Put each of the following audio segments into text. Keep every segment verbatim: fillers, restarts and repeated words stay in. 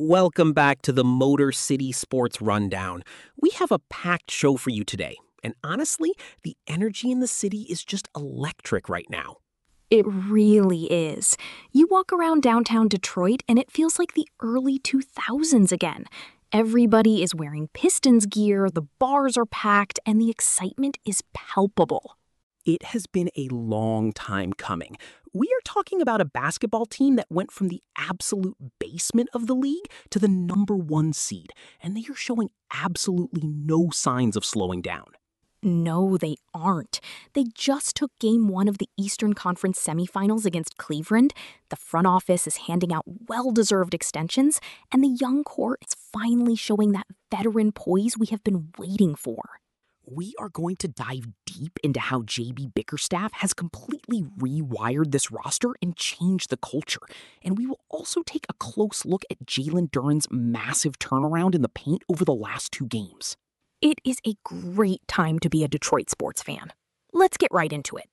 Welcome back to the Motor City Sports Rundown. We have a packed show for you today, and honestly, the energy in the city is just electric right now. It really is. You walk around downtown Detroit and it feels like the early two thousands again. Everybody is wearing Pistons gear, the bars are packed, and the excitement is palpable. It has been a long time coming. We are talking about a basketball team that went from the absolute basement of the league to the number one seed, and they are showing absolutely no signs of slowing down. No, they aren't. They just took game one of the Eastern Conference semifinals against Cleveland. The front office is handing out well-deserved extensions, and the young core is finally showing that veteran poise we have been waiting for. We are going to dive deep into how J B Bickerstaff has completely rewired this roster and changed the culture. And we will also take a close look at Jalen Duren's massive turnaround in the paint over the last two games. It is a great time to be a Detroit sports fan. Let's get right into it.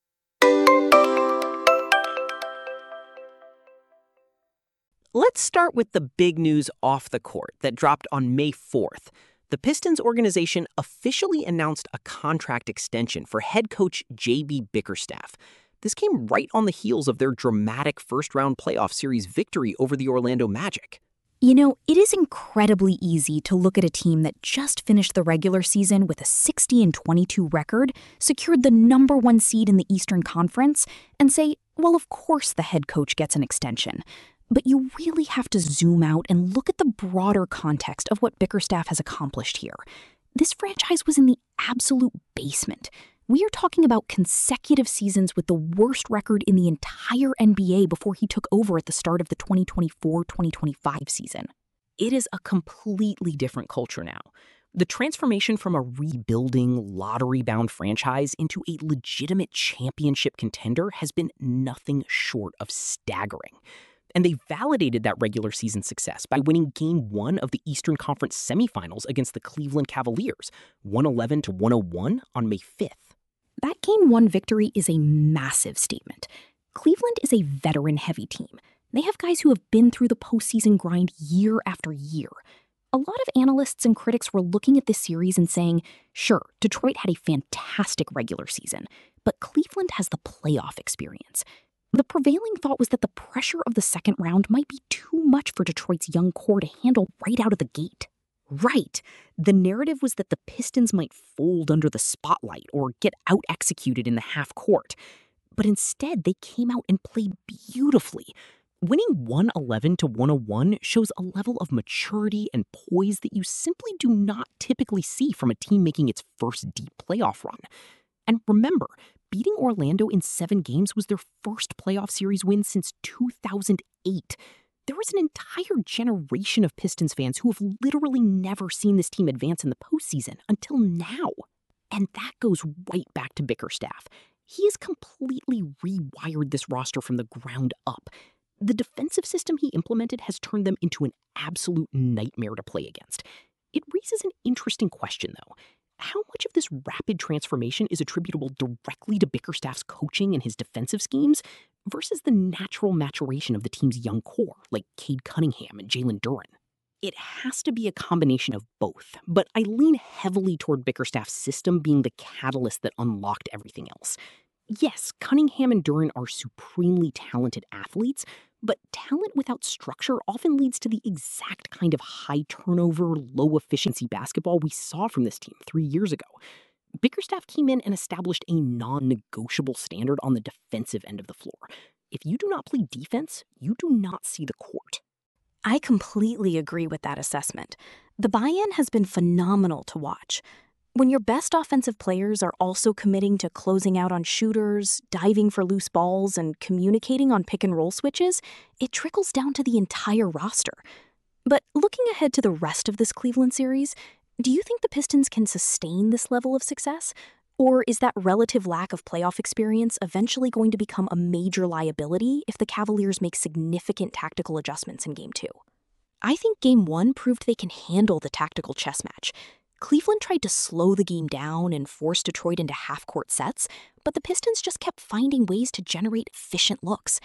Let's start with the big news off the court that dropped on May fourth. The Pistons organization officially announced a contract extension for head coach J B Bickerstaff. This came right on the heels of their dramatic first-round playoff series victory over the Orlando Magic. You know, it is incredibly easy to look at a team that just finished the regular season with a sixty and twenty-two record, secured the number one seed in the Eastern Conference, and say, well, of course the head coach gets an extension. But you really have to zoom out and look at the broader context of what Bickerstaff has accomplished here. This franchise was in the absolute basement. We are talking about consecutive seasons with the worst record in the entire N B A before he took over at the start of the twenty twenty-four twenty twenty-five season. It is a completely different culture now. The transformation from a rebuilding, lottery-bound franchise into a legitimate championship contender has been nothing short of staggering. And they validated that regular season success by winning game one of the Eastern Conference semifinals against the Cleveland Cavaliers, one eleven to one oh one on May fifth. That game one victory is a massive statement. Cleveland is a veteran-heavy team. They have guys who have been through the postseason grind year after year. A lot of analysts and critics were looking at this series and saying, sure, Detroit had a fantastic regular season, but Cleveland has the playoff experience. The prevailing thought was that the pressure of the second round might be too much for Detroit's young core to handle right out of the gate. Right. The narrative was that the Pistons might fold under the spotlight or get out-executed in the half court. But instead, they came out and played beautifully. Winning one eleven to one oh one shows a level of maturity and poise that you simply do not typically see from a team making its first deep playoff run. And remember, beating Orlando in seven games was their first playoff series win since two thousand eight. There was an entire generation of Pistons fans who have literally never seen this team advance in the postseason until now. And that goes right back to Bickerstaff. He has completely rewired this roster from the ground up. The defensive system he implemented has turned them into an absolute nightmare to play against. It raises an interesting question, though. How much of this rapid transformation is attributable directly to Bickerstaff's coaching and his defensive schemes versus the natural maturation of the team's young core, like Cade Cunningham and Jalen Duren? It has to be a combination of both, but I lean heavily toward Bickerstaff's system being the catalyst that unlocked everything else. Yes, Cunningham and Duren are supremely talented athletes, but talent without structure often leads to the exact kind of high-turnover, low-efficiency basketball we saw from this team three years ago. Bickerstaff came in and established a non-negotiable standard on the defensive end of the floor. If you do not play defense, you do not see the court. I completely agree with that assessment. The buy-in has been phenomenal to watch. When your best offensive players are also committing to closing out on shooters, diving for loose balls, and communicating on pick-and-roll switches, it trickles down to the entire roster. But looking ahead to the rest of this Cleveland series, do you think the Pistons can sustain this level of success? Or is that relative lack of playoff experience eventually going to become a major liability if the Cavaliers make significant tactical adjustments in Game two? I think Game one proved they can handle the tactical chess match. Cleveland tried to slow the game down and force Detroit into half-court sets, but the Pistons just kept finding ways to generate efficient looks.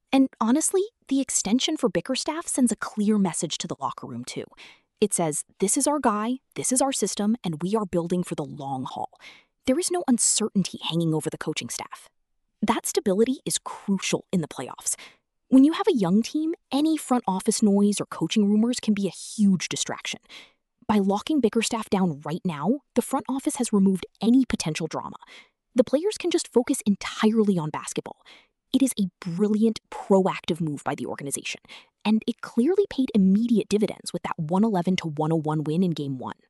And honestly, the extension for Bickerstaff sends a clear message to the locker room, too. It says, this is our guy, this is our system, and we are building for the long haul. There is no uncertainty hanging over the coaching staff. That stability is crucial in the playoffs. When you have a young team, any front office noise or coaching rumors can be a huge distraction. By locking Bickerstaff down right now, the front office has removed any potential drama. The players can just focus entirely on basketball. It is a brilliant, proactive move by the organization, and it clearly paid immediate dividends with that one eleven to one oh one win in Game one.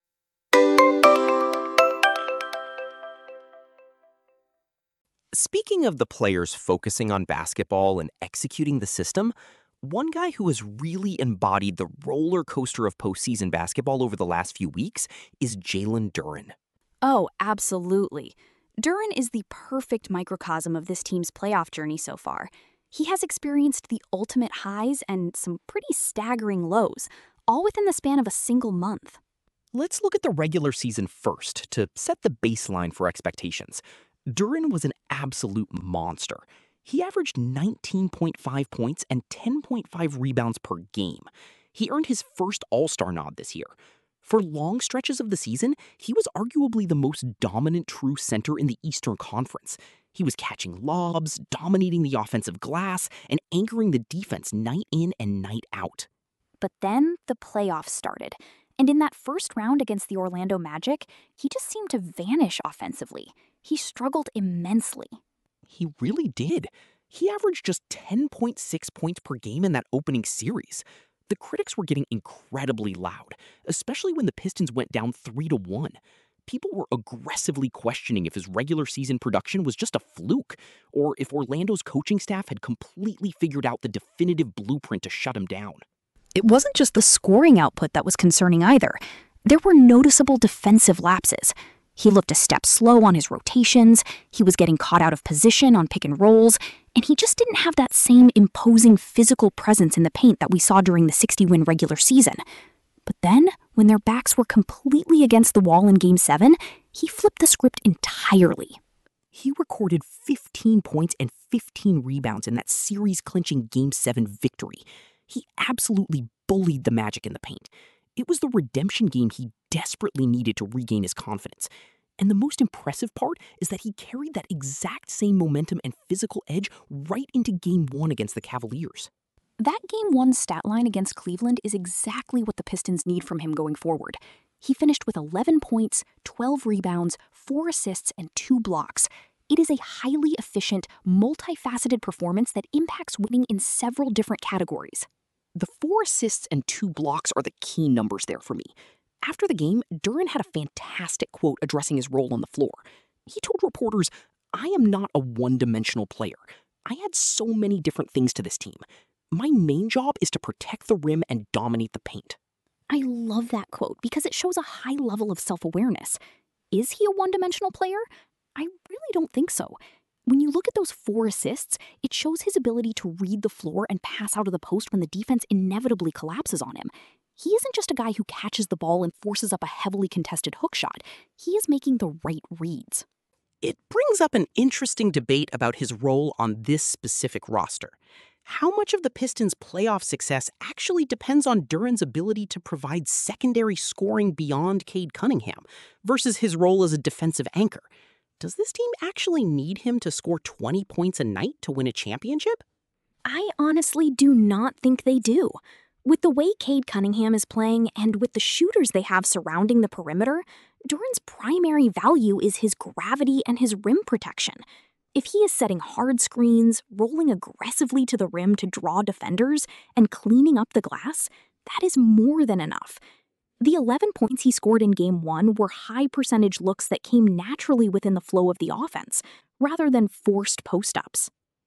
Speaking of the players focusing on basketball and executing the system, one guy who has really embodied the roller coaster of postseason basketball over the last few weeks is Jalen Duren. Oh, absolutely. Duren is the perfect microcosm of this team's playoff journey so far. He has experienced the ultimate highs and some pretty staggering lows, all within the span of a single month. Let's look at the regular season first to set the baseline for expectations. Duren was an absolute monster. He averaged nineteen point five points and ten point five rebounds per game. He earned his first All-Star nod this year. For long stretches of the season, he was arguably the most dominant true center in the Eastern Conference. He was catching lobs, dominating the offensive glass, and anchoring the defense night in and night out. But then the playoffs started, and in that first round against the Orlando Magic, he just seemed to vanish offensively. He struggled immensely. He really did. He averaged just ten point six points per game in that opening series. The critics were getting incredibly loud, especially when the Pistons went down three to one. People were aggressively questioning if his regular season production was just a fluke, or if Orlando's coaching staff had completely figured out the definitive blueprint to shut him down. It wasn't just the scoring output that was concerning either. There were noticeable defensive lapses. He looked a step slow on his rotations, he was getting caught out of position on pick and rolls, and he just didn't have that same imposing physical presence in the paint that we saw during the sixty-win regular season. But then, when their backs were completely against the wall in Game seven, he flipped the script entirely. He recorded fifteen points and fifteen rebounds in that series-clinching Game seven victory. He absolutely bullied the Magic in the paint. It was the redemption game he desperately needed to regain his confidence. And the most impressive part is that he carried that exact same momentum and physical edge right into Game one against the Cavaliers. That Game one stat line against Cleveland is exactly what the Pistons need from him going forward. He finished with eleven points, twelve rebounds, four assists, and two blocks. It is a highly efficient, multifaceted performance that impacts winning in several different categories. The four assists and two blocks are the key numbers there for me. After the game, Duren had a fantastic quote addressing his role on the floor. He told reporters, "I am not a one-dimensional player. I add so many different things to this team. My main job is to protect the rim and dominate the paint." I love that quote because it shows a high level of self-awareness. Is he a one-dimensional player? I really don't think so. When you look at those four assists, it shows his ability to read the floor and pass out of the post when the defense inevitably collapses on him. He isn't just a guy who catches the ball and forces up a heavily contested hook shot. He is making the right reads. It brings up an interesting debate about his role on this specific roster. How much of the Pistons' playoff success actually depends on Duren's ability to provide secondary scoring beyond Cade Cunningham versus his role as a defensive anchor? Does this team actually need him to score twenty points a night to win a championship? I honestly do not think they do. With the way Cade Cunningham is playing and with the shooters they have surrounding the perimeter, Duren's primary value is his gravity and his rim protection. If he is setting hard screens, rolling aggressively to the rim to draw defenders, and cleaning up the glass, that is more than enough. The eleven points he scored in Game one were high-percentage looks that came naturally within the flow of the offense, rather than forced post-ups.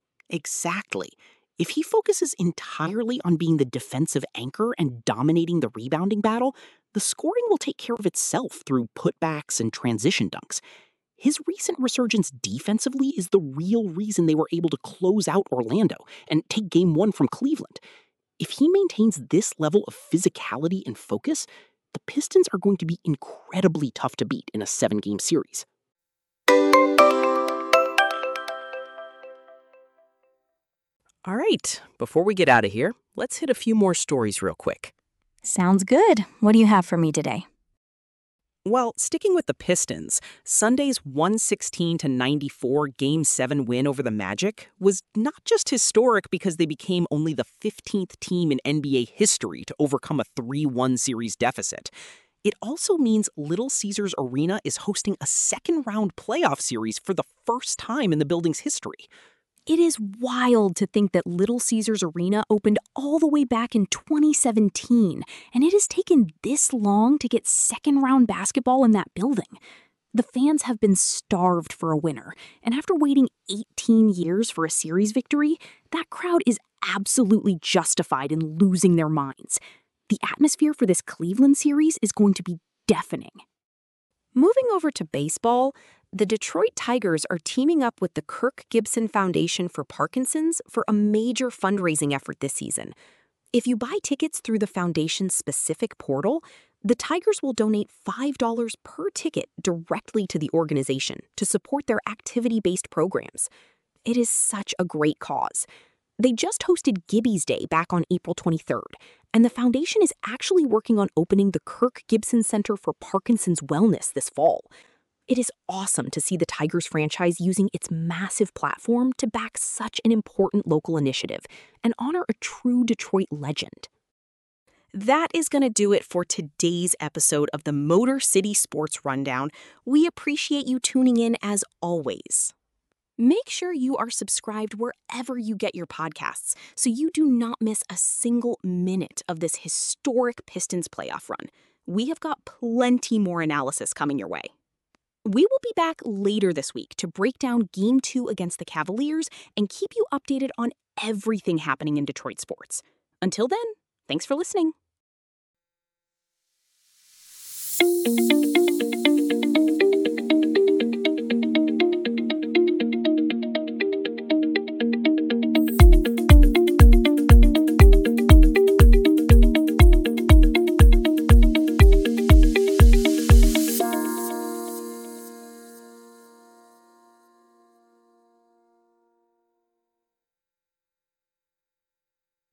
Exactly. If he focuses entirely on being the defensive anchor and dominating the rebounding battle, the scoring will take care of itself through putbacks and transition dunks. His recent resurgence defensively is the real reason they were able to close out Orlando and take Game one from Cleveland. If he maintains this level of physicality and focus, the Pistons are going to be incredibly tough to beat in a seven-game series. All right, before we get out of here, let's hit a few more stories real quick. Sounds good. What do you have for me today? Well, sticking with the Pistons, Sunday's one sixteen to ninety-four Game seven win over the Magic was not just historic because they became only the fifteenth team in N B A history to overcome a three one series deficit. It also means Little Caesars Arena is hosting a second-round playoff series for the first time in the building's history. It is wild to think that Little Caesars Arena opened all the way back in twenty seventeen, and it has taken this long to get second-round basketball in that building. The fans have been starved for a winner, and after waiting eighteen years for a series victory, that crowd is absolutely justified in losing their minds. The atmosphere for this Cleveland series is going to be deafening. Moving over to baseball, the Detroit Tigers are teaming up with the Kirk Gibson Foundation for Parkinson's for a major fundraising effort this season. If you buy tickets through the foundation's specific portal, the Tigers will donate five dollars per ticket directly to the organization to support their activity-based programs. It is such a great cause. They just hosted Gibby's Day back on April twenty-third, and the foundation is actually working on opening the Kirk Gibson Center for Parkinson's Wellness this fall. It is awesome to see the Tigers franchise using its massive platform to back such an important local initiative and honor a true Detroit legend. That is going to do it for today's episode of the Motor City Sports Rundown. We appreciate you tuning in as always. Make sure you are subscribed wherever you get your podcasts so you do not miss a single minute of this historic Pistons playoff run. We have got plenty more analysis coming your way. We will be back later this week to break down Game two against the Cavaliers and keep you updated on everything happening in Detroit sports. Until then, thanks for listening.